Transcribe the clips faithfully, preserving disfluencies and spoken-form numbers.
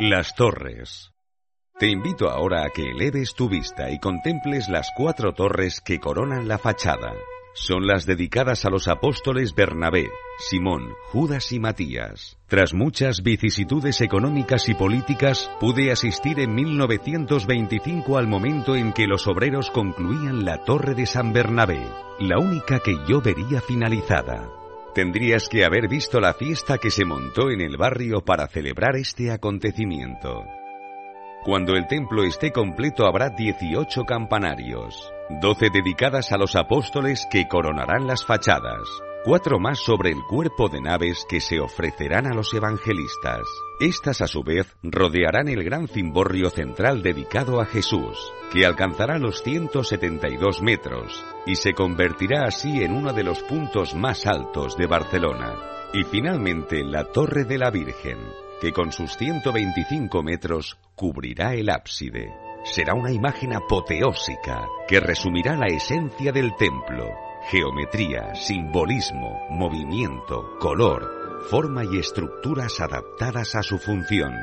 Las torres. Te invito ahora a que eleves tu vista y contemples las cuatro torres que coronan la fachada. Son las dedicadas a los apóstoles Bernabé, Simón, Judas y Matías. Tras muchas vicisitudes económicas y políticas, pude asistir en mil novecientos veinticinco al momento en que los obreros concluían la torre de San Bernabé, la única que yo vería finalizada. Tendrías que haber visto la fiesta que se montó en el barrio para celebrar este acontecimiento. Cuando el templo esté completo habrá dieciocho campanarios, doce dedicadas a los apóstoles que coronarán las fachadas, cuatro más sobre el cuerpo de naves que se ofrecerán a los evangelistas. Estas a su vez rodearán el gran cimborrio central dedicado a Jesús, que alcanzará los ciento setenta y dos metros y se convertirá así en uno de los puntos más altos de Barcelona. Y finalmente la Torre de la Virgen, que con sus ciento veinticinco metros cubrirá el ábside. Será una imagen apoteósica que resumirá la esencia del templo: geometría, simbolismo, movimiento, color, forma y estructuras adaptadas a su función.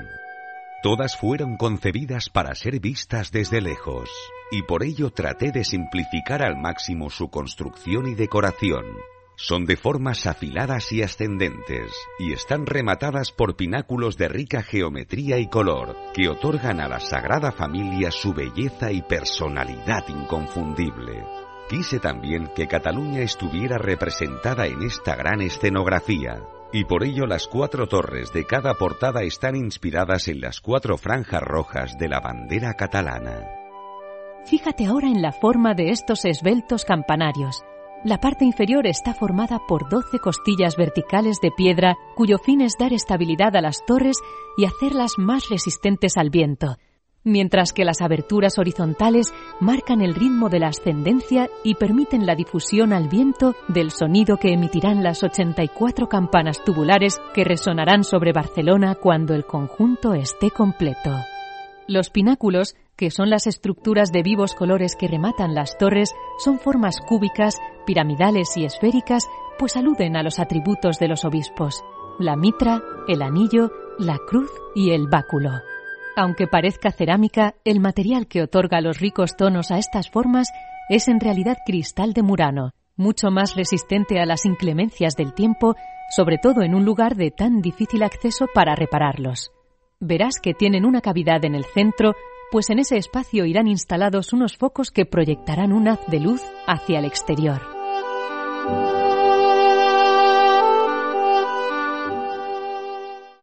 Todas fueron concebidas para ser vistas desde lejos, y por ello traté de simplificar al máximo su construcción y decoración. Son de formas afiladas y ascendentes, y están rematadas por pináculos de rica geometría y color, que otorgan a la Sagrada Familia su belleza y personalidad inconfundible. Quise también que Cataluña estuviera representada en esta gran escenografía, y por ello las cuatro torres de cada portada están inspiradas en las cuatro franjas rojas de la bandera catalana. Fíjate ahora en la forma de estos esbeltos campanarios. La parte inferior está formada por doce costillas verticales de piedra, cuyo fin es dar estabilidad a las torres y hacerlas más resistentes al viento, mientras que las aberturas horizontales marcan el ritmo de la ascendencia y permiten la difusión al viento del sonido que emitirán las ochenta y cuatro campanas tubulares que resonarán sobre Barcelona cuando el conjunto esté completo. Los pináculos, que son las estructuras de vivos colores que rematan las torres, son formas cúbicas, piramidales y esféricas, pues aluden a los atributos de los obispos: la mitra, el anillo, la cruz y el báculo. Aunque parezca cerámica, el material que otorga los ricos tonos a estas formas es en realidad cristal de Murano, mucho más resistente a las inclemencias del tiempo, sobre todo en un lugar de tan difícil acceso para repararlos. Verás que tienen una cavidad en el centro, pues en ese espacio irán instalados unos focos que proyectarán un haz de luz hacia el exterior.